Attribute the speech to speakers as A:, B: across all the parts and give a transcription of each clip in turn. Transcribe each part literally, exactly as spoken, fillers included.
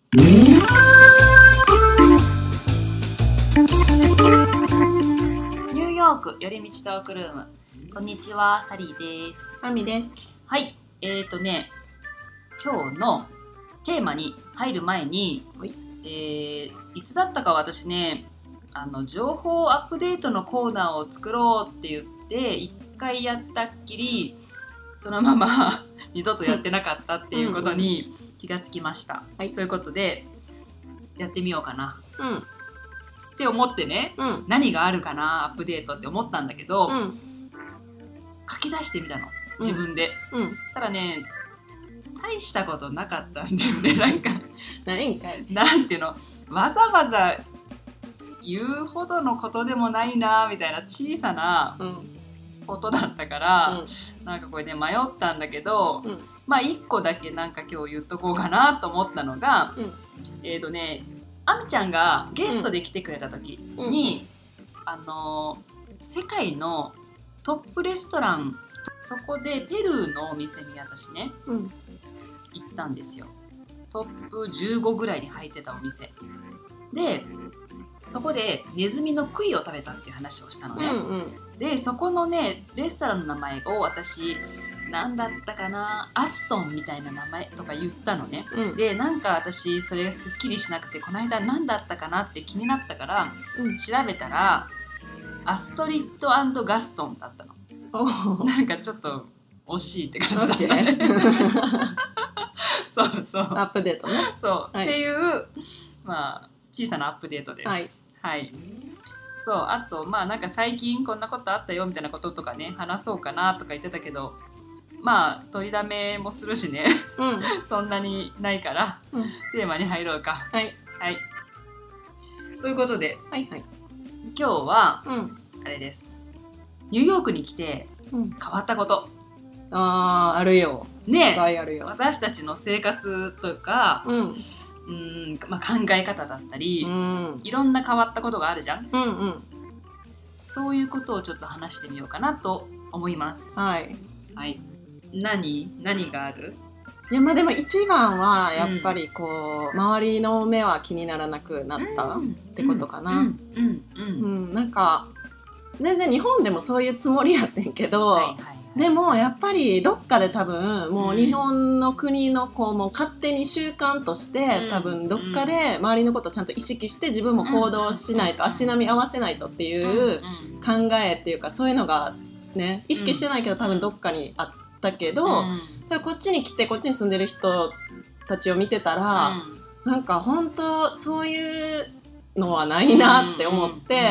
A: ニューヨーク寄り道トークルーム。こんにちは、サリーです。
B: アミです。
A: はい、えーとね今日のテーマに入る前に、はい、えー、いつだったか私ねあの情報アップデートのコーナーを作ろうって言っていっかいやったっきりそのまま二度とやってなかったっていうことに気がつきました、うんうん、ということでやってみようかな、うん、って思ってね、うん、何があるかなアップデートって思ったんだけど、うん、書き出してみたの自分で、うんうん、ただね大したことなかったんだよね。なんか
B: ないんかい
A: なんていうのわざわざ言うほどのことでもないなみたいな小さなことだったから、うん、なんかこれね迷ったんだけど、うん、まあいっこだけなんか今日言っとこうかなと思ったのが、うん、えーとねあみちゃんがゲストで来てくれた時に、うん、あの世界のトップレストランそこでペルーのお店に私ね、うん、行ったんですよ。トップじゅうごぐらいに入ってたお店でそこでネズミの杭を食べたっていう話をしたのね、うんうん、でそこのねレストランの名前を私何だったかなアストンみたいな名前とか言ったのね、うん、でなんか私それすっきりしなくてこの間何だったかなって気になったから、うん、調べたらアストリッド&ガストンだったの。なんかちょっと惜しいって感じだったね。そうそう。
B: アップデートね。
A: そう、はい、っていうまあ小さなアップデートです。はい。はい。そうあとまあなんか最近こんなことあったよみたいなこととかね話そうかなとか言ってたけどまあ取りだめもするしね、うん、そんなにないから、うん、テーマに入ろうか。はい。はい。ということで、はいはい、今日は、うん、あれです。ニューヨークに来て変わったこと、
B: うん、あーあるよ
A: ねえ
B: あるよ
A: 私たちの生活とか、うんうんまあ、考え方だったり、うん、いろんな変わったことがあるじゃん、うんうん、そういうことをちょっと話してみようかなと思います。はい、はい、何何がある？
B: いやまあでも一番はやっぱりこう、うん、周りの目は気にならなくなったってことかな。うんうんうんうん、なんか全然日本でもそういうつもりやってんけど、はいはいはい、でもやっぱりどっかで多分もう日本の国のこうもう勝手に習慣として、うん、多分どっかで周りのことをちゃんと意識して自分も行動しないと、うん、足並み合わせないとっていう考えっていうかそういうのがね意識してないけど多分どっかにあったけど、うん、こっちに来てこっちに住んでる人たちを見てたら、うん、なんか本当そういうのはないなって思って、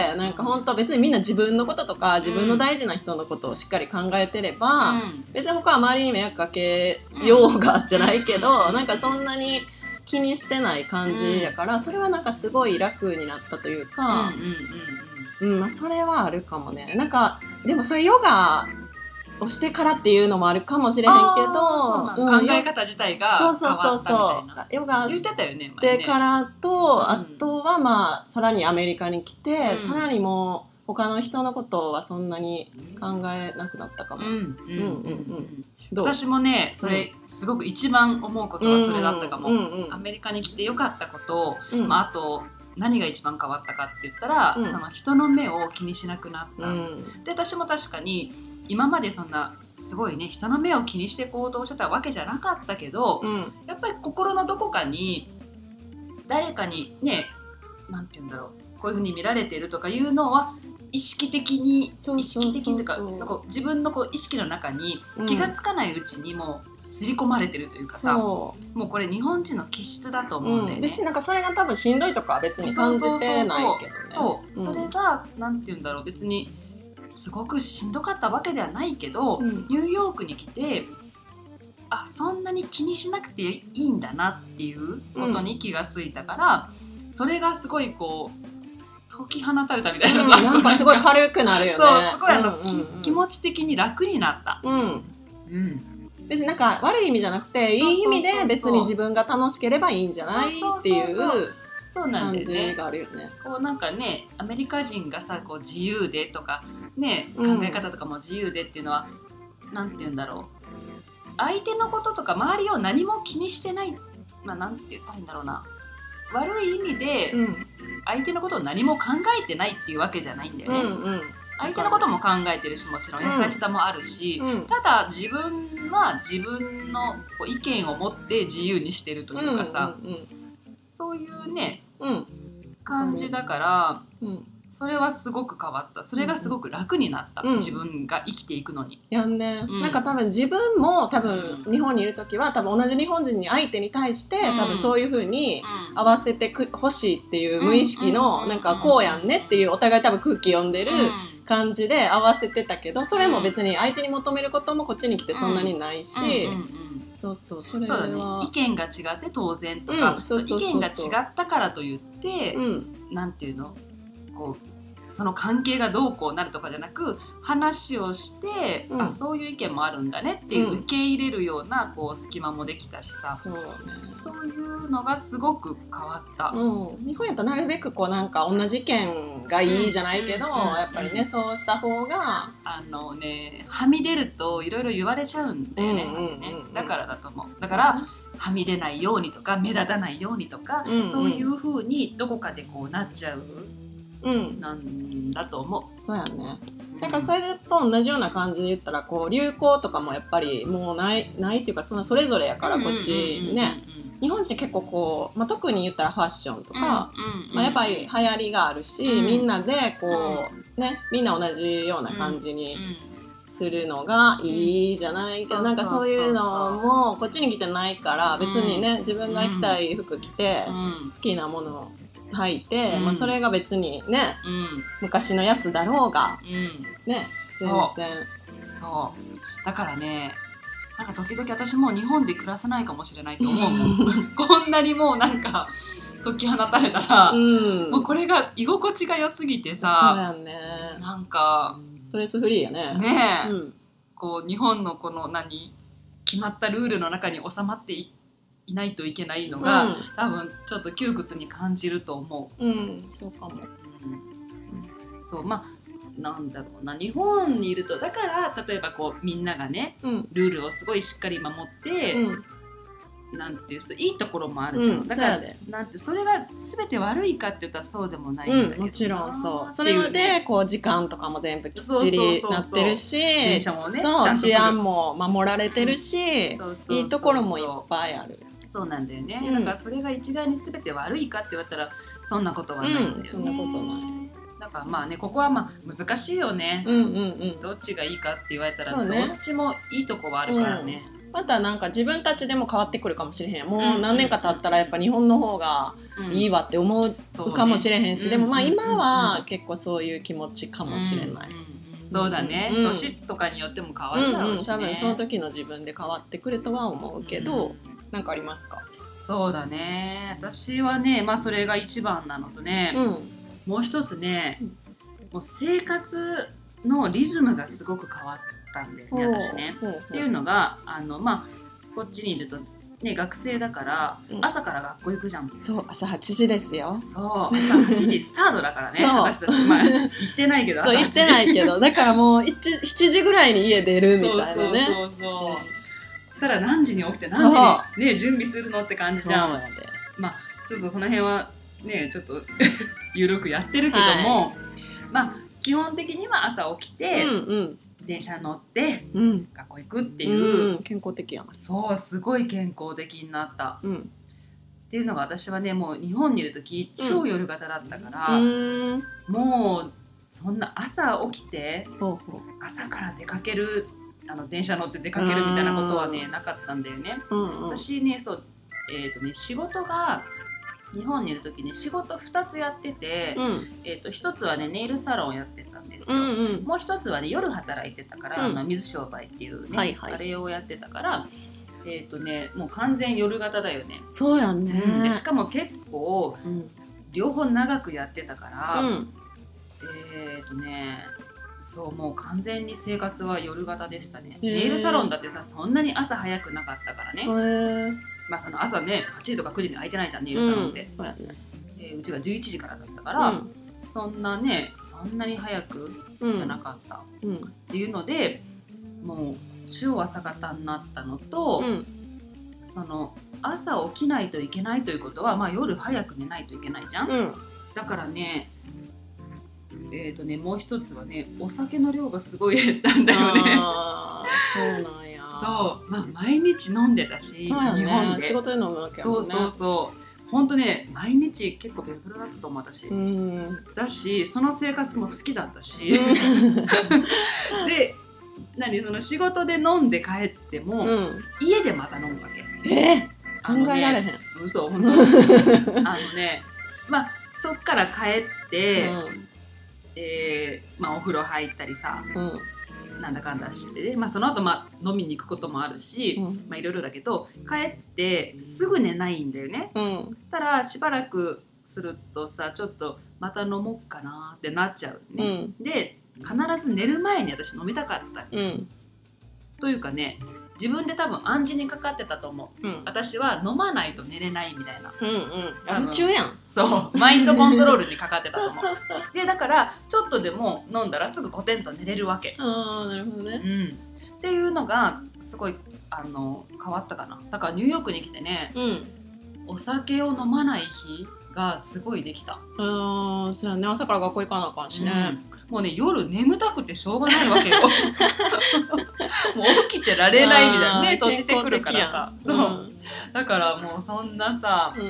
B: うん、なんか本当別にみんな自分のこととか自分の大事な人のことをしっかり考えてれば、うん、別に他は周りに迷惑かけようがじゃないけど、うん、なんかそんなに気にしてない感じやから、それはなんかすごい楽になったというか、うんうんうんうん、それはあるかもね。なんかでもそれヨガをしてからっていうのもあるかもしれへんけど、
A: うん、考え方自体が変わったみたいな。そうそうそうそう。
B: ヨガしてからと、うん、あとはまあさらにアメリカに来て、うん、さらにもう他の人のことはそんなに考えなくなったかも。
A: 私もねそれすごく一番思うことはそれだったかも。うんうんうん、アメリカに来てよかったこと、うんまあ、あと何が一番変わったかって言ったら、うん、その人の目を気にしなくなった。うん、で私も確かに今までそんなすごいね人の目を気にして行動してたわけじゃなかったけど、うん、やっぱり心のどこかに誰かにねなんて言うんだろうこういう風に見られてるとかいうのは意識的に意識的にというかなんか自分のこう意識の中に気がつかないうちにもう刷り込まれてるというかさ、うん、もうこれ日本人の気質だと思うんだよね、うん、
B: 別になんかそれが多分しんどいとかは別に感じてないけどね。
A: そう、うん、それがなんて言うんだろう別にすごくしんどかったわけではないけど、うん、ニューヨークに来てあそんなに気にしなくていいんだなっていうことに気がついたから、うん、それがすごいこう解き放たれたみたいなさ、
B: うん、なんかすごい軽くなるよね。
A: そうすごいあの、うんうんうん、気持ち的に楽になった、うんうん、
B: 別になんか悪い意味じゃなくていい意味で別に自分が楽しければいいんじゃないっていう
A: そうなんだよね、
B: 感じがあるよね。
A: こうなんかねアメリカ人がさこう自由でとかね考え方とかも自由でっていうのは、うん、なんて言うんだろう相手のこととか周りを何も気にしてないまあなんて言ったらいいんだろうな悪い意味で相手のことを何も考えてないっていうわけじゃないんだよね、うんうん、相手のことも考えてるしもちろん優しさもあるし、うん、ただ自分は自分のこう意見を持って自由にしてるというかさ、うんうんうん、そういうね、うん、感じだから、うん、それはすごく変わった。それがすごく楽になった、うん、自分が生きていくのに。
B: やんね、うん、なんか多分自分も多分日本にいる時は多分同じ日本人に相手に対して、うん、多分そういう風に合わせてほしいっていう無意識のなんかこうやんねっていうお互い多分空気読んでる感じで合わせてたけど、それも別に相手に求めることもこっちに来てそんなにないし、うんうんうんうん、そうそうそれは
A: そうだね、意見が違って当然とか、うん、そうそうそうそう、意見が違ったからといって、うん、なんていうのこうその関係がどうこうなるとかじゃなく話をして、うん、あそういう意見もあるんだねっていう受け入れるようなこう隙間もできたしさ、そうね、そういうのがすごく変わった、
B: うん、日本やったらなるべくこうなんか同じ意見がいいじゃないけど、うん、やっぱりね、うん、そうした方が
A: あのねはみ出るといろいろ言われちゃうんだよね、うんうんうんうん、だからだと思う。だからはみ出ないようにとか目立たないようにとか、うんうん、そういう風にどこかでこうなっちゃう、うん、なんだと思う。
B: そうやね。だからそれと同じような感じで言ったらこう流行とかもやっぱりもうないないっていうかそのそれぞれやからこっちね、日本人結構こう、まあ、特に言ったらファッションとか、うんうんまあ、やっぱり流行りがあるし、うん、みんなでこうねみんな同じような感じにするのがいいじゃないけど、うん、なんかそういうのもこっちに来てないから別にね自分が着たい服着て好きなものを履いて、うんまあ、それが別にね、うん、昔のやつだろうが、うん、ね全然
A: そうそうだからねなんか時々私もう日本で暮らせないかもしれないと思うもんこんなにもうなんか解き放たれたら、うん、もうこれが居心地が良すぎてさ
B: そうやんね
A: なんか
B: ストレスフリーやね
A: ねえ、うん、こう日本のこの何決まったルールの中に収まっていいないといけないのが、うん、多分ちょっと窮屈に感じると思
B: う。うん、そうかも。うん、
A: そうまあなんだろうな日本にいるとだから例えばこうみんながね、うん、ルールをすごいしっかり守って、うん、なんていういいところもあるじゃん。うん、だからなんてそれが全て悪いかって言ったらそうでもないんだけど、うん、
B: もちろんそう。それでこう時間とかも全部きっちりなってるし、電車もね、そう治安も守られてるし、うん、そうそうそうそういいところもいっぱいある。
A: そうなんだよね、うん、だからそれが一概に全て悪いかって言われたらそんなことはないんだよね、うん、
B: そんなことない
A: だからまあねここはまあ難しいよね、うんうんうん、どっちがいいかって言われたら、ね、どっちもいいとこはあるからね、
B: うん、またなんか自分たちでも変わってくるかもしれへんもう何年か経ったらやっぱ日本の方がいいわって思うかもしれへんし、うん、でもまあ今は結構そういう気持ちかもしれない、うんうん
A: うん、そうだね、うん、年とかによっても変わるだろうしね、
B: うんうん、多分その時の自分で変わってくるとは思うけど、うん、なんかありますか？
A: そうだね私はねまあそれが一番なのとね、うん、もう一つね、うん、もう生活のリズムがすごく変わったんだよね私ねっていうのがあのまあこっちにいるとね学生だから、うん、朝から学校行くじゃん。
B: そう朝はちじですよ。
A: そう朝はちじスタートだからね私たち、まあ、行ってないけど
B: そう行ってないけどだからもうしちじぐらいに家出るみたいなね。
A: そうそうそうそうたら何時に起きて何時に、ね、準備するのって感じじゃん。まあちょっとその辺はねちょっと緩くやってるけども、はい、まあ基本的には朝起きて、うんうん、電車乗って、うん、学校行くっていう、
B: うん、健康的やな。
A: そうすごい健康的になった、うん、っていうのが私はねもう日本にいる時超夜型だったから、うん、もうそんな朝起きて、うん、朝から出かけるあの電車乗って出かけるみたいなことはねなかったんだよね、うんうん、私ねそうえーとね仕事が日本にいる時に仕事ふたつやってて、うん、えーとひとつはねネイルサロンやってたんですよ、うんうん、もうひとつはね夜働いてたから、うん、水商売っていうね、はいはい、あれをやってたからえーとねもう完全夜型だよね。
B: そうやね、
A: うん、でしかも結構、うん、両方長くやってたから、うん、えーとねそうもう完全に生活は夜型でしたね。ネイルサロンだってさそんなに朝早くなかったからね。まあその朝ねはちじとかくじに空いてないじゃんネイルサロンって、うん そうやねえー、うちがじゅういちじからだったから、うん、そんなねそんなに早くじゃなかった、うん、っていうのでもう超朝型になったのと、うん、その朝起きないといけないということは、まあ、夜早く寝ないといけないじゃん、うん、だからねえーとねもう一つはねお酒の量がすごい減ったんだよね。
B: あそうなんや。
A: そう、まあ、毎日飲んでたし、
B: そうやね、
A: 日本で
B: 仕事で飲むわけやもんね。
A: そうそうそう本当ね毎日結構ベロベロだったと思う私、うん、だしその生活も好きだったし、うん、で何その仕事で飲んで帰っても、うん、家でまた飲むわけ。
B: えー、考えられへん。
A: 嘘本当あのねまあそっから帰って、うんえーまあ、お風呂入ったりさ、うん、なんだかんだして、まあ、その後、まあ飲みに行くこともあるし、うんまあ、いろいろだけど帰ってすぐ寝ないんだよね、うん、たらしばらくするとさちょっとまた飲もうかなってなっちゃうね、うん、で必ず寝る前に私飲みたかった、うん、というかね自分で多分暗示にかかってたと思う、うん、私は飲まないと寝れないみたいな、うんうん、
B: 夢中やん。
A: そうマインドコントロールにかかってたと思うでだからちょっとでも飲んだらすぐコテンと寝れるわけ。
B: あーなるほどね、
A: うん、っていうのがすごいあの変わったかな。だからニューヨークに来てね、うん、お酒を飲まない日がすごいできた。
B: うんそうやね朝から学校行かなあかんしね、
A: うん、もうね夜眠たくてしょうがないわけよもう起きてられないみたいな目閉じてくるからさ、そう、うん、だからもうそんなさ、うん、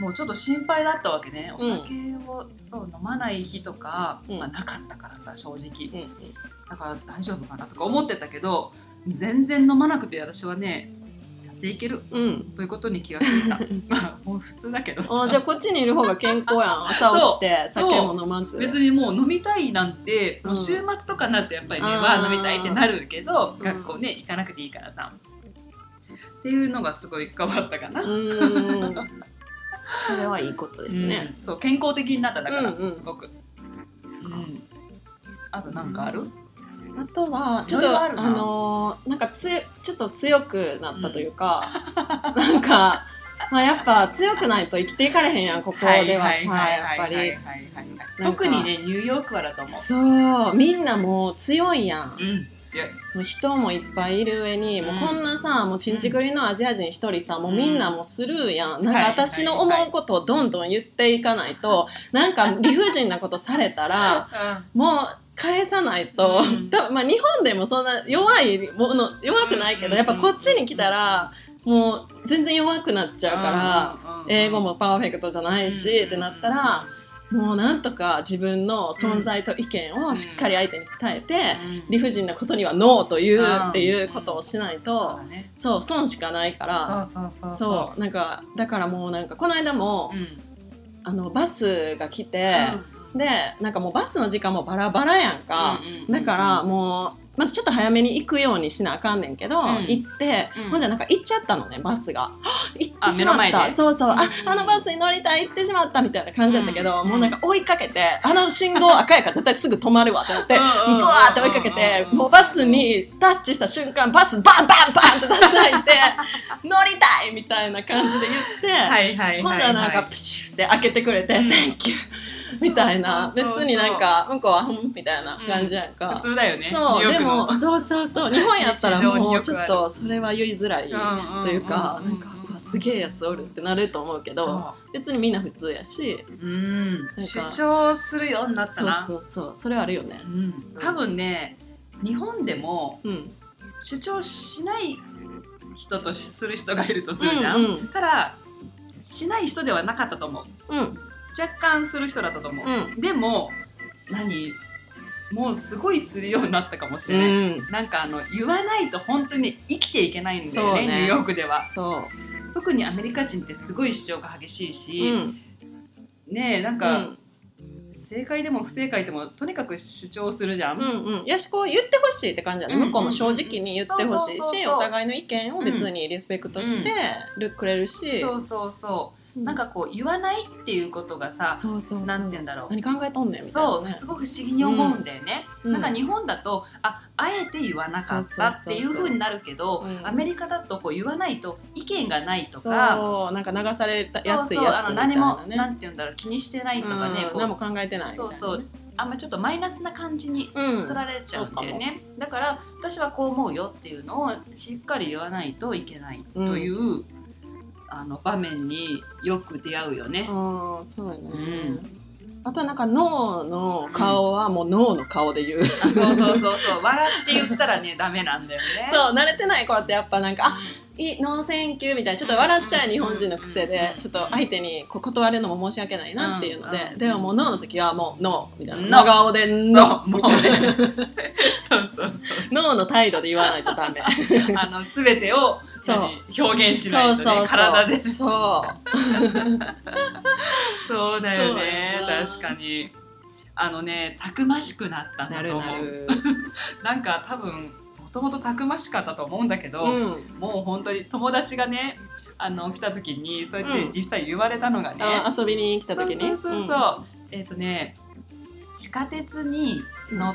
A: もうちょっと心配だったわけね。お酒を、うん、そう飲まない日とか、うんまあ、なかったからさ正直、うんうん、だから大丈夫かなとか思ってたけど全然飲まなくて私はねでいける、うん、ということに気がついたまあもう普通だけどさ
B: あじゃあこっちにいる方が健康やん朝起きて酒も飲まず
A: 別にもう飲みたいなんて、うん、もう週末とかになってやっぱりねは飲みたいってなるけど、うん、学校ね行かなくていいからさっていうのがすごい変わったかな。うん
B: それはいいことですね、
A: うん、そう健康的になっただから、うんうん、すごく、うん、あとなんかある？
B: あとはちょっと あ, あのー、なんかつちょっと強くなったというか、うん、なんか、まあ、やっぱ強くないと生きていかれへんやんここではさやっぱり
A: 特にねニューヨークはだと思う。
B: そうみんなもう強いやん、
A: うん、強い
B: もう人もいっぱいいる上に、うん、もうこんなさもうちんちくりのアジア人一人さ、うん、もうみんなもうスルーやん、なんか私の思うことをどんどん言っていかないと、なんか理不尽なことされたら、うん、もう返さないと、うん、まあ、日本でもそんな弱いもの弱くないけど、やっぱこっちに来たらもう全然弱くなっちゃうから、英語もパーフェクトじゃないし、ってなったらもうなんとか自分の存在と意見をしっかり相手に伝えて、理不尽なことにはノーと言うっていうことをしないと、そう損しかないから、そうなんかだからもうなんかこの間も、あのバスが来て、でなんかもうバスの時間もバラバラやんか、うんうんうん、だからもう、まあ、ちょっと早めに行くようにしなあかんねんけど、うん、行って、うん、ほんじゃなんか行っちゃったのねバスが行ってしまったそうそう、うん、あ, あのバスに乗りたい行ってしまったみたいな感じだったけど、うん、もうなんか追いかけてあの信号赤やから絶対すぐ止まるわと思ってブワーって追いかけてもうバスにタッチした瞬間バスバンバンバンって叩いて乗りたいみたいな感じで言ってはいはいはい、はい、ほんじゃなんかプシュって開けてくれて、うん、センキューみたいな、別になんか向こうはふんみたいな感じやんか、
A: うん、普通だよね。
B: そうでもそうそうそう日本やったらもうちょっとそれは言いづらいというか、なんかうわすげえやつおるってなると思うけど、別にみんな普通やし、
A: うん、なんか主張するようになったな。
B: そうそうそうそれあるよね、
A: うん、多分ね日本でも、うん、主張しない人とする人がいるとするじゃん、うんうん、ただしない人ではなかったと思う、うん若干する人だったと思う、うん、でも何もうすごいするようになったかもしれない、うん、なんかあの言わないと本当に生きていけないんだよ ね, ねニューヨークでは。そう特にアメリカ人ってすごい主張が激しいし、うん、ねえなんか、うん、正解でも不正解でもとにかく主張するじゃん、
B: うんうん、やしこう言ってほしいって感じだね、うんうんうん、向こうも正直に言ってほしいしお互いの意見を別にリスペクトしてくれるし、
A: うんうん、そうそうそうなんかこう言わないっていうことがさ、そうそうそうなんて言うんだろう
B: 何考えとんねんみたいな、ね、
A: そうすごく不思議に思うんだよね、うん、なんか日本だとああえて言わなかったっていう風になるけど、うん、アメリカだとこう言わないと意見がないとか
B: そうなんか流されやすいやつみたいな、ね、
A: そうそうあの何もなんて言うんだろう気にしてないとかね、
B: うん、何も考えてないみたいな、ね、
A: そうそうあんまちょっとマイナスな感じに取られちゃうんだよね、うん、だから私はこう思うよっていうのをしっかり言わないといけないという、うん、あの場面によく出会うよね。
B: あ、そうやね、うん、あとはなんか脳の顔はもう脳の顔で言う、うん、
A: あ、そうそうそうそう笑って言ったらねダメなんだよね。
B: そう、慣れてない子ってやっぱなんか、うん、あ、いいノーセンキューみたいなちょっと笑っちゃう日本人の癖でちょっと相手にこう断るのも申し訳ないなっていうので、うん、でももうノーの時はもうノーみたいな、真顔でノーみたいなそうそうそうノーの態度で言わないとダメ
A: あの全てを表現しないとね、そうそうそう体で
B: そう
A: そうだよね、確かにあのねたくましくなったんだと思う。なるなるなんか多分もともとたくましかったと思うんだけど、うん、もう本当に友達がねあの来た時にそうやって実際言われたのがね、
B: うん、遊びに来た時に
A: そうそうそうそう、うん、えっ、ー、とね地下鉄に乗って、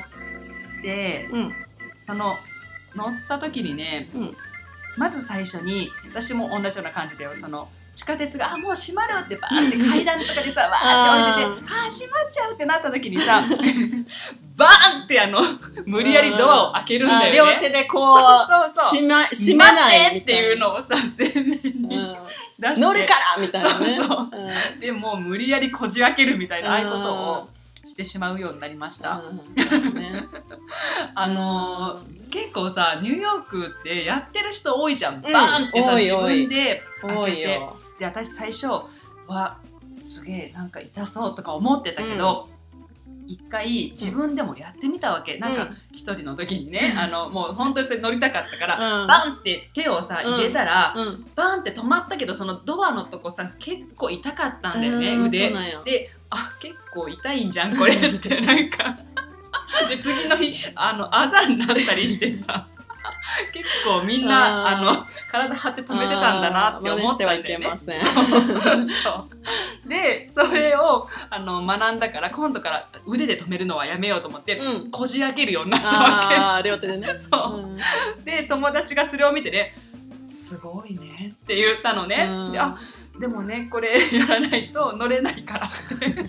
A: うん、その乗った時にね、うん、まず最初に私も同じような感じでその地下鉄があもう閉まるってバーって階段とかでさわーって降りててあー閉まっちゃうってなった時にさバーンってあの無理やりドアを開けるんだよね。
B: 両手でこう閉め、閉めない
A: っていうのをさ全面に出して、
B: 乗るからみたいなね。
A: そうそう、うん、でもう無理やりこじ開けるみたいなああいうことをしてしまうようになりました。ね、あのー、結構さニューヨークってやってる人多いじゃん、うん、バーンってさ
B: おいおい
A: 自分で開けて
B: おいよ
A: で私最初はすげえなんか痛そうとか思ってたけど、うん、一回自分でもやってみたわけ、うん、なんか一人の時にね、うん、あのもう本当にそれ乗りたかったから、うん、バンって手をさ入れたら、うん、バンって止まったけどそのドアのとこさ結構痛かったんだよね、うん、腕であ結構痛いんじゃんこれってなんかで次の日あのあざになったりしてさ結構みんな あ, あの体張って止めてたんだなって思ったんだよね。真似してはいけません。そうそうでそれをあの学んだから今度から腕で止めるのはやめようと思って、うん、こじ開けるようになったわけ。
B: あ両手でね。
A: そう、うん、で友達がそれを見てねすごいねって言ったのね、うん、であでもねこれやらないと乗れないからって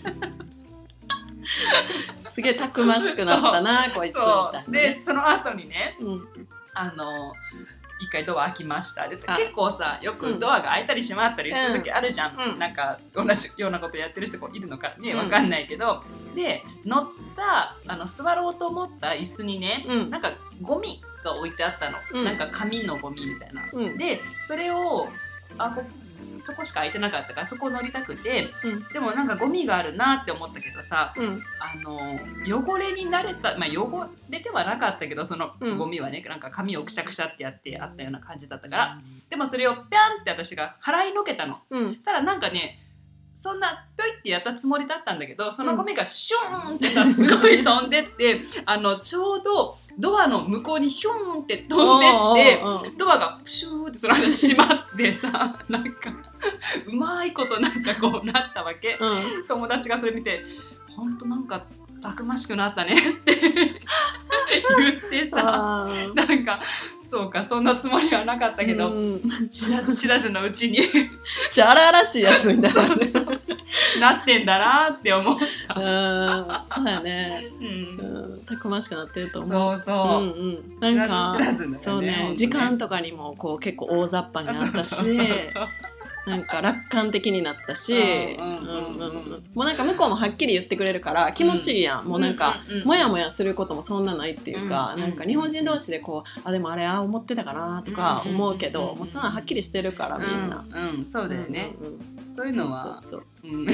B: すげえたくましくなったなこいつみたいな、ね、
A: でその後にね、うん、あの一回ドア開きましたで結構さよくドアが開いたり閉まったりする時あるじゃん、うん、なんか同じようなことやってる人いるのかね分かんないけど、うん、で乗ったあの座ろうと思った椅子にね、うん、なんかゴミが置いてあったの、うん、なんか紙のゴミみたいな、うん、でそれをあこそこしか空いてなかったからそこ乗りたくて、うん、でもなんかゴミがあるなって思ったけどさ、うん、あの汚れに慣れた、まあ、汚れてはなかったけどそのゴミはね、うん、なんか紙をくしゃくしゃってやってあったような感じだったから、うん、でもそれをピャンって私が払いのけたの、うん、ただなんかねそんなぴょいってやったつもりだったんだけどそのゴミがシューンってさすごい飛んでってあのちょうどドアの向こうにヒューンって飛んでってドアがシューってその閉まってさなんかうまいことなんかこうなったわけ、うん、友達がそれ見てほんとなんかたくましくなったねって言ってさなんかそうかそんなつもりはなかったけど、うん、知らず知らずのうちに
B: ちゃ荒々しいやつみたいな、ね、
A: なってんだなって思った。
B: うんそうやね、うんうん、たくましくなってると思う。
A: そうそう、うん
B: うん、なんか
A: 知らず知らずだよね、
B: そうね時間とかにもこう結構大雑把になったしそうそうそうそうなんか楽観的になったしもうなんか向こうもはっきり言ってくれるから気持ちいいやん、うん、もうなんか、うんうん、もやもやすることもそんなないっていうか、うん、なんか日本人同士でこうあでもあれあ思ってたかなとか思うけど、うん、もうそんなはっきりしてるからみんな、
A: うんうん、そうだよね、うんうん、そういうのはそうそうそう、うん、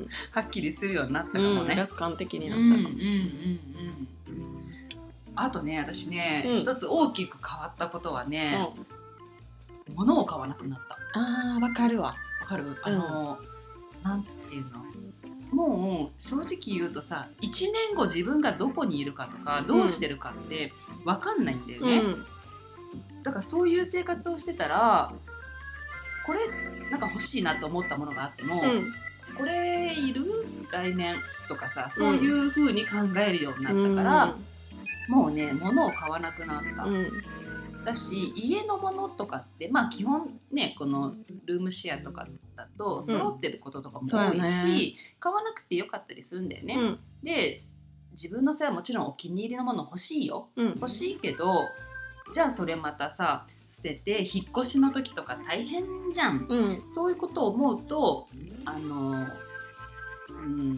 A: はっきりするようになったかもね、
B: うん、楽観的になったかもしれない、うんうんうんうん、
A: あとね私ね、うん、一つ大きく変わったことはね、うん、物を買わなくなった。
B: あーわかるわ
A: わかるあの、うん、なんていうのもう正直言うとさいちねんご自分がどこにいるかとかどうしてるかって分かんないんだよね、うん、だからそういう生活をしてたらこれなんか欲しいなと思ったものがあっても、うん、これいる来年とかさそういう風に考えるようになったから、うん、もうね物を買わなくなった、うんだし家のものとかってまあ基本ねこのルームシェアとかだと揃ってることとかも多いし、うんね、買わなくてよかったりするんだよね、うん、で自分のそれはもちろんお気に入りのもの欲しいよ、うん、欲しいけどじゃあそれまたさ捨てて引っ越しの時とか大変じゃん、うん、そういうことを思うとあの、うん、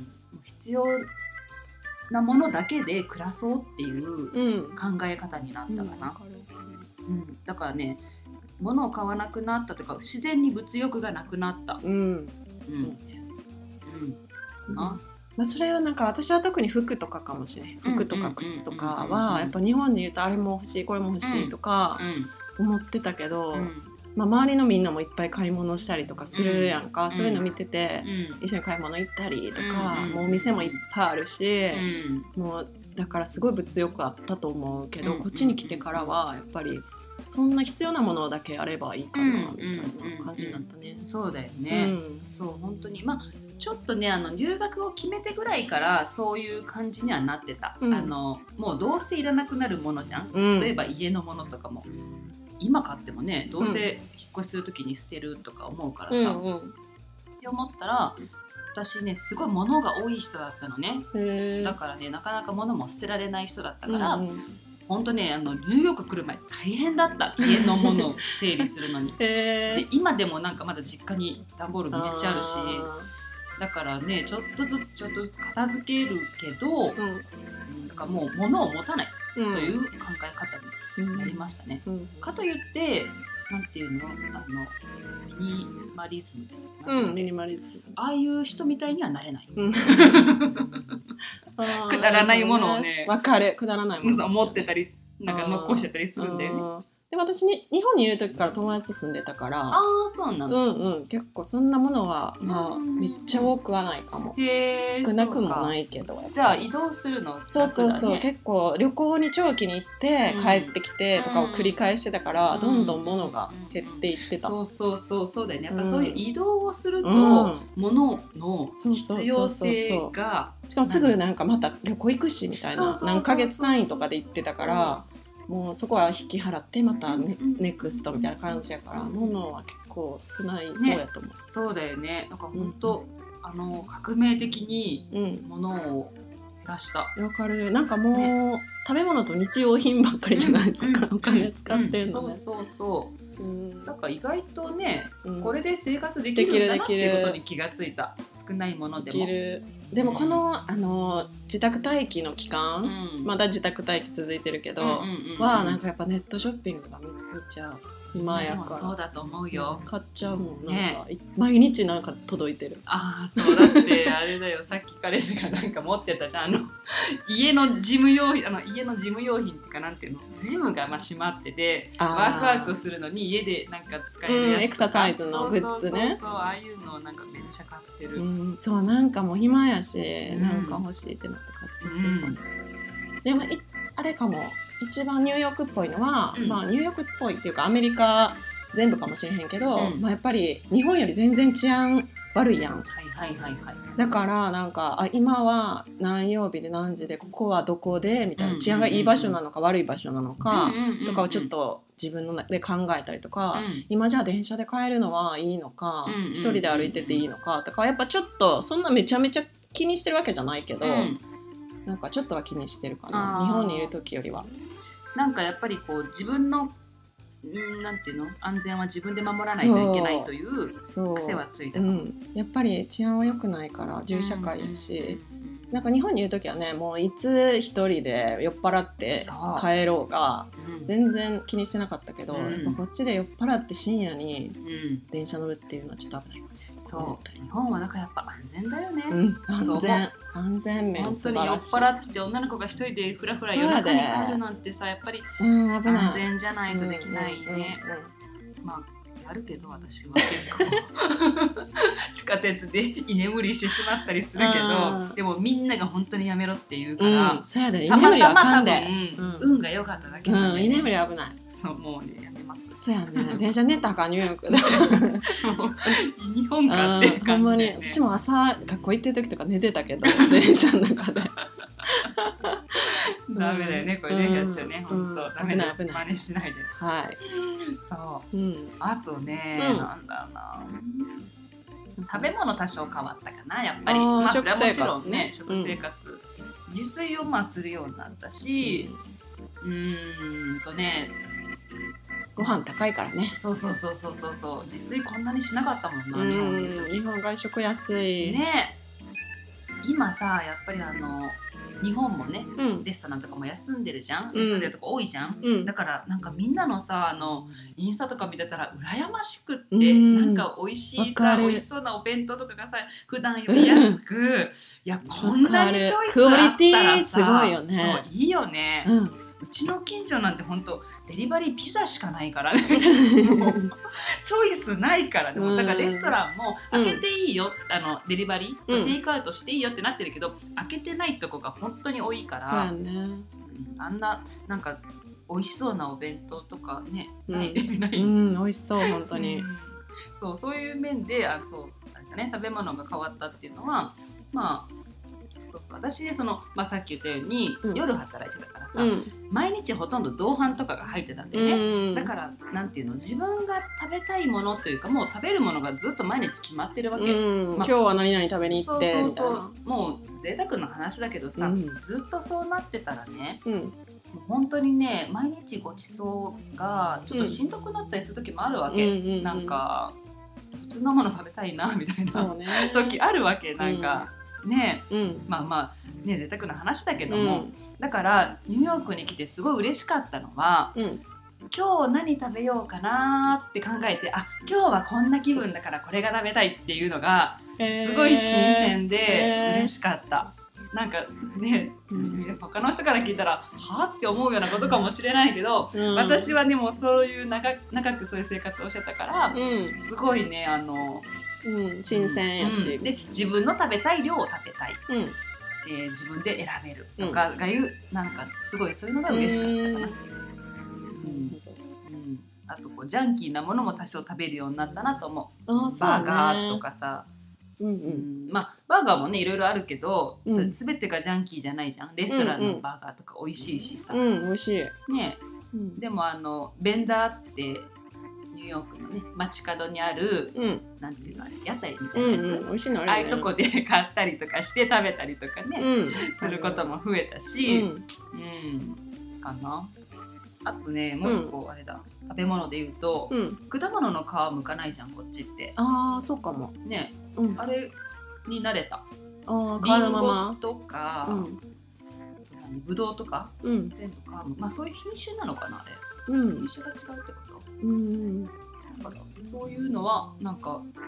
A: 必要なものだけで暮らそうっていう考え方になったかな、うんうん、だからね物を買わなくなったとか自然に物欲がなくなった、うんうんうん
B: なまあ、それはなんか私は特に服とかかもしれない服とか靴とかはやっぱ日本にいるとあれも欲しいこれも欲しいとか思ってたけど、うんまあ、周りのみんなもいっぱい買い物したりとかするやんか、うん、そういうの見てて、うん、一緒に買い物行ったりとか、うん、もうお店もいっぱいあるし、うん、もうだからすごい物欲あったと思うけど、うん、こっちに来てからはやっぱりそんな必要なものだけあればいいかなみたいな感じになったね、
A: うんうんうん、そうだよね、うん、そう本当にまあちょっとねあの留学を決めてぐらいからそういう感じにはなってた、うん、あのもうどうせいらなくなるものじゃん、うん、例えば家のものとかも今買ってもねどうせ引っ越しする時に捨てるとか思うからさ、うんうん、って思ったら私ねすごい物が多い人だったのね。だからねなかなか物も捨てられない人だったから、うんうん、ほんとねあのニューヨーク来る前大変だった家のものを整理するのにで今でもなんかまだ実家に段ボールめっちゃあるしだからねちょっとずつちょっとずつ片付けるけど、うん、だからもう物を持たないという考え方になりましたね、うんうん、かといってなんていうのあのミニマリズム
B: うんミニマリズム
A: ああいう人みたいにはなれない、うん、くだらないものをね
B: わかるくだらないもの
A: 持ってたりなんか残してたりするんだよね。
B: で私に日本にいる時から友達住んでたから
A: ああそうなの、
B: うんうん、結構そんなものは、まあ、めっちゃ多くはないかもへ少なくもないけど
A: じゃあ移動するの、ね、
B: そうそうそう結構旅行に長期に行って帰ってきてとかを繰り返してたから、うん、どんどん物が減っていってた、
A: うんうん、そうそうそうそうだよねやっぱそういう移動をすると、うん、物の必要性が
B: しかもすぐなんかまた旅行行くしみたいな何ヶ月単位とかで行ってたから、うんもうそこは引き払ってまた ネ,、うん、ネクストみたいな感じやから、うん、物は結構少ない方やと思う、ね、
A: そうだよねなんか本当、うん、あの革命的に物を減らしたわ、
B: うん、かるなんかもう、ね、食べ物と日用品ばっかりじゃないですか、うん、お金使ってるのね、
A: うん、そうそうそううん、だから意外とね、うん、これで生活できるんだなっていうことに気がついた少ないものでも
B: できるでもこの、あの自宅待機の期間、うん、まだ自宅待機続いてるけど、うんうんうんうん、はなんかやっぱネットショッピングがめっちゃ今やから
A: そうだと思うよ
B: 買っちゃうもんなんか、ね、毎日なんか届いてる
A: ああそうだってあれだよさっき彼氏がなんか持ってたじゃんあの家の事務用品あの家の事務用品っていうかなんていうのジムがまあ閉まっててワークアウトするのに家でなんか使えるやつ、うん、
B: エクササイズのグッズね
A: そうそうそうああいうのなんかめっちゃ買ってる、
B: うん、そうなんかもう暇やし、うん、なんか欲しいってなって買っちゃってるかも、うん、でもいあれかも一番ニューヨークっぽいのは、うんまあ、ニューヨークっぽいっていうかアメリカ全部かもしれへんけど、うんまあ、やっぱり日本より全然治安悪いやん、
A: はいはいはいはい、
B: だからなんかあ今は何曜日で何時でここはどこでみたいな治安がいい場所なのか悪い場所なのかとかをちょっと自分ので考えたりとか、うん、今じゃあ電車で帰るのはいいのか、うん、一人で歩いてていいのかとかやっぱちょっとそんなめちゃめちゃ気にしてるわけじゃないけど、うん、なんかちょっとは気にしてるかな日本にいる時よりは。
A: なんかやっぱりこう自分のんなんていうの安全は自分で守らないといけないという癖はついた、うん、
B: やっぱり治安は良くないから銃社会やし、うん、なんか日本にいる時はねもういつ一人で酔っ払って帰ろうが全然気にしてなかったけど、うん、やっぱこっちで酔っ払って深夜に電車乗るっていうのはちょっと危ない。
A: そう日本はだからやっぱ安全だよね、
B: うん、安全安全面素晴らしい。
A: 本当に酔っ払って女の子が一人でフラフラ夜中に帰るなんてさやっぱり安全じゃないとできないね、うんうんうんうん、まあやるけど私は結構地下鉄で居眠りしてしまったりするけどでもみんなが本当にやめろって言うから、
B: うん、そうやで居眠りはあかんで、
A: うん、運が良かっただけなんで、
B: ねうん、居眠りは危ない。
A: そうもうねやめます。
B: そうやね電車寝たかニューヨークで
A: 日本かって感じで、ね、
B: ほんまに私も朝学校行ってる時とか寝てたけど電車の中で
A: ダメだよねこれね、うん、やっちゃうね本当、うん、ダメです真似しないで
B: はい
A: そう、うん、あとね、うん、なんだろうな食べ物多少変わったかなやっぱり、まあ、それはもちろんね食生活自炊をまあするようになったし、うん、うーんとね
B: ご飯高いからね。
A: そうそうそうそうそうそう自炊こんなにしなかったもんな、日本にいる時。
B: 日本外食安い
A: ね。今さやっぱりあの日本もね、
B: うん、
A: レストランとかも休んでるじゃん、レストランでとか多いじゃん、
B: うん、
A: だからなんかみんなのさあのインスタとか見てたら羨ましくって、
B: うん、
A: なんか美味しいさ美味しそうなお弁当とかがさ普段より安く、うん、いやこんなにチョイスあったらさ
B: すごいよね。
A: そういいよね、うん、うちの近所なんて本当デリバリーピザしかないからねチョイスないからね、うん、だからレストランも開けていいよ、うん、あのデリバリー、うん、テイクアウトしていいよってなってるけど開けてないとこが本当に多いから、
B: そうやね、
A: うん、あんななんか美味しそうなお弁当とかね、うん、ないない、
B: うん、美味しそう本当に、うん、
A: そうそういう面であそうなんかね食べ物が変わったっていうのはまあそうそう私でその、まあ、さっき言ったように、うん、夜働いてたからさ、うん、毎日ほとんど同伴とかが入ってたんだよね、うん、だからなんていうの自分が食べたいものというかもう食べるものがずっと毎日決まってるわけ、
B: うんまあ、今日は何々食べに行って
A: そうそうそう
B: みたいな
A: もう贅沢な話だけどさ、うん、ずっとそうなってたらね、
B: うん
A: 本当にね毎日ごちそうがちょっとしんどくなったりする時もあるわけ、うん、なんか普通のもの食べたいなみたいな、ね、時あるわけなんか、うん、ね、うん、まあまあね贅沢な話だけども、うん、だからニューヨークに来てすごい嬉しかったのは、うん、今日何食べようかなって考えてあ今日はこんな気分だからこれが食べたいっていうのがすごい新鮮で嬉しかった、えー、なんかね、うん、他の人から聞いたらはって思うようなことかもしれないけど、うん、私はねもうそういう長長くそういう生活をしてたから、うん、すごいねあの、
B: うん、新鮮やし、
A: うん、で自分の食べたい量を食べたい、うんえー、自分で選べるとかがいう、うん、なんかすごいそういうのが嬉しかったかな、うんうん、あとこうジャンキーなものも多少食べるようになったなと思う、あ、そうね、バーガーとかさうんうんうん、まあバーガーもねいろいろあるけど、うん、それ全てがジャンキーじゃないじゃん。レストランのバーガーとか美味しいしさ、
B: うんうん、美味しい
A: ね、うん、でもあのベンダーってニューヨークのね街角にある、うん、なんていうのあれ屋台みたいなやつ、うんうん、美味しいのあるよね、ああいうとこで買ったりとかして食べたりとかね、うん、することも増えたし、うん、うん、かな。あとねもう一個あれだ、うん、食べ物で言うと、うん、果物の皮剥かないじゃんこっちって。
B: ああそうかも
A: ね、うん、あれに慣れた。
B: あ
A: リンゴとか、うん、ぶどうとか、うん、全部皮む、まあそういう品種なのかなあれ、うん、品種が違うってこと、うん、だからそういうのはなんか、うん、慣れ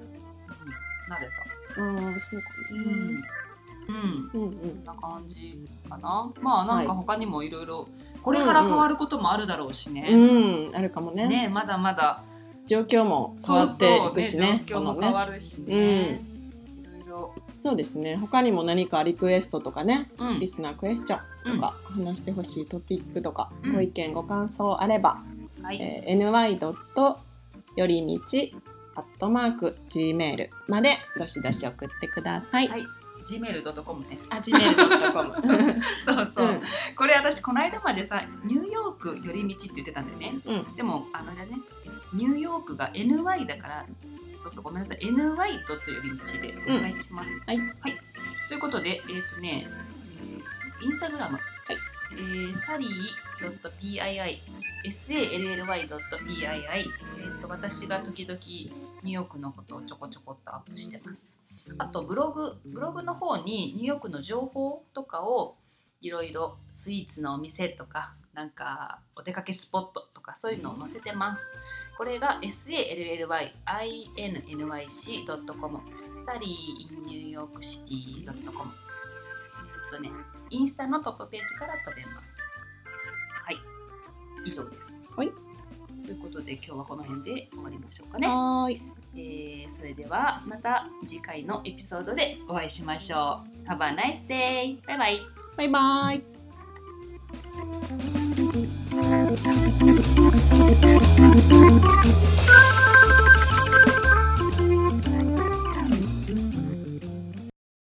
A: た。
B: ああそうかも、
A: うんうんうんうん、そんな感じかな。まあなんか他にもいろいろこれから変わることもあるだろうしね、
B: うんうん、あるかもね。
A: ねまだまだ
B: 状況も変わっていくしね。
A: そうそうね状況も変わるしね、うん、いろいろ
B: そうですね。他にも何かリクエストとかね、うん、リスナークエスチョンとか、うん、話してほしいトピックとか、うん、ご意見ご感想あれば、はいえー、エヌワイ よりみち アットマーク ジーメール までどしどし送ってください。
A: はいジーメールドットコム ね。
B: あ、ジーメールドットコム
A: そうそう、うん、これ私この間までさニューヨーク寄り道って言ってたんだよね、うん、でもあのねニューヨークが エヌワイ だからそうそうごめんなさい エヌワイ ドット寄り道でお願いします、うん、はい、はい、ということでえっ、ー、とねインスタグラム、はいえー、サリー .ピーアイアイ サルライ .ピーアイアイ えーと私が時々ニューヨークのことをちょこちょこっとアップしてます。あとブログ、ブログの方にニューヨークの情報とかをいろいろスイーツのお店とかなんかお出かけスポットとかそういうのを載せてます。これが サルライ ドットコム サリー in ニューヨークシティ ドットコム えっとねインスタのトップページから飛べます。はい以上です。
B: はい
A: ということで今日はこの辺で終わりましょうかね。
B: はい、
A: えー、それではまた次回のエピソードでお会いしましょう。Have a nice day! バイバイ
B: バイバイ